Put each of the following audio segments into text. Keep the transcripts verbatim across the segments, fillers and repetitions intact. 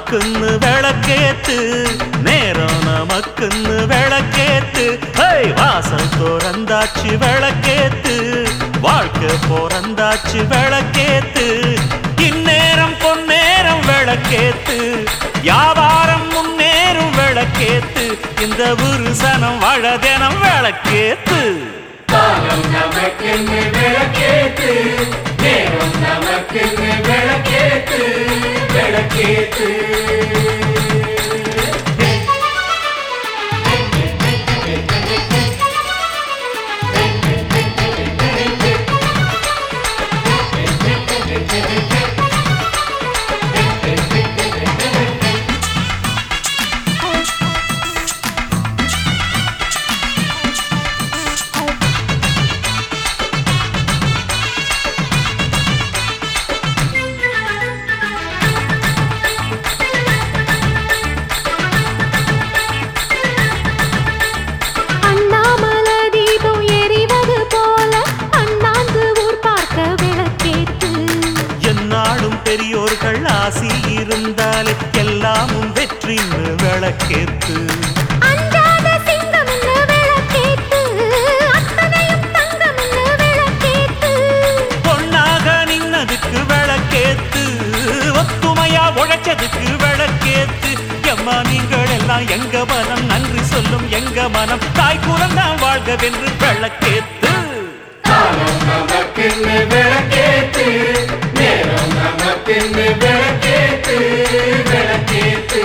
நமக்குன்னு விளக்கேத்து, நேரம் நமக்குன்னு விளக்கேத்து. வாசல் தோறந்தாச்சு விளக்கேத்து, வாழ்க்கை போறந்தாச்சு விளக்கேத்து. இந்நேரம் பொன்னேரம் விளக்கேத்து, வியாபாரம் முன்னேறும் விளக்கேத்து. இந்த ஒரு சனம் வாழ தினம் விளக்கேத்து. காலம் நமக்குன்னு விளக்கேத்து, நேரம் நமக்குன்னு விளக்கேத்து, விளக்கேத்து. பெரியோர்கள் ஆசி இருந்தாலே எல்லாமும் வெற்றின்னு விளக்கேத்து. அஞ்சாத சிங்கம் என்ன விளக்கேத்து, அத்தனையும் தங்கம் என்ன விளக்கேத்து. பொன்னாக நின்னதுக்கு விளக்கேத்து, ஒத்துமையா உழைச்சதுக்கு விளக்கேத்து. எம்மா நீங்கள் எல்லாம் எங்க மனம் நன்றி சொல்லும், எங்க மனம் தாய் குலந்தான் வாழ்கவென்று விளக்கேத்து. காலம் நமக்குன்னு விளக்கேத்து, நேரம் நமக்குன்னு விளக்கேத்து, விளக்கேத்து.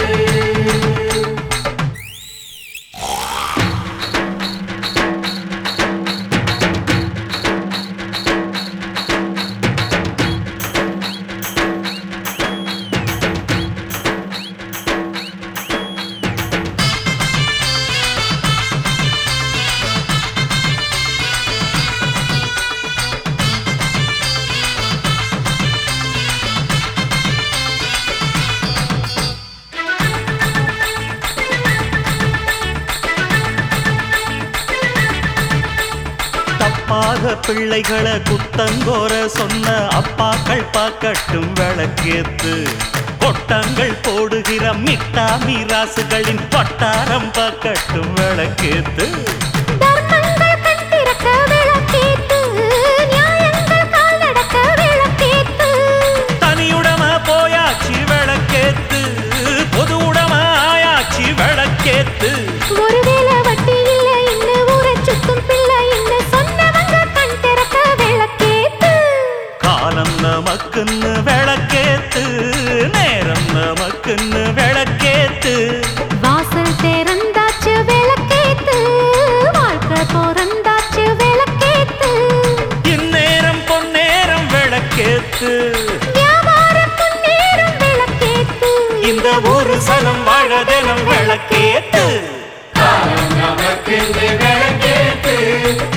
தப்பாத பிள்ளைகளை குத்தங்கோர சொன்ன அப்பாக்கள் பாக்கட்டும் விளக்கேத்து. கொட்டங்கள் போடுகிற மிட்டா மீராசுகளின் பட்டாரம் பாக்கட்டும் விளக்கேத்து. தர்மங்கள் கண் திறக்க விளக்கேத்து, நியாயங்கள் கால் நடக்க விளக்கேத்து. தனியுடம போயாச்சு விளக்கேத்து, பொது உடம ஆயாச்சு விளக்கேத்து. ஒருவேளை வட்டி இல்லை இன்னு ஊரை சுத்தும் பிள்ளை இன்னு சொன்னவங்க கண் திறக்க விளக்கேத்து. காலம் நமக்குன்னு விளக்கேத்து, நேரம் நமக்குன்னு விளக்கேத்து. வாசல் திறந்தாச்சு விளக்கேத்து, வாழ்க்கை போறந்தாச்சு விளக்கேத்து. இந்நேரம் பொன்னேரம் விளக்கேத்து, வியாபாரம் முன்னேறும் விளக்கேத்து. இந்த ஒரு சனம் வாழ தினம் விளக்கேத்து. காலம் நமக்குன்னு விளக்கேத்து,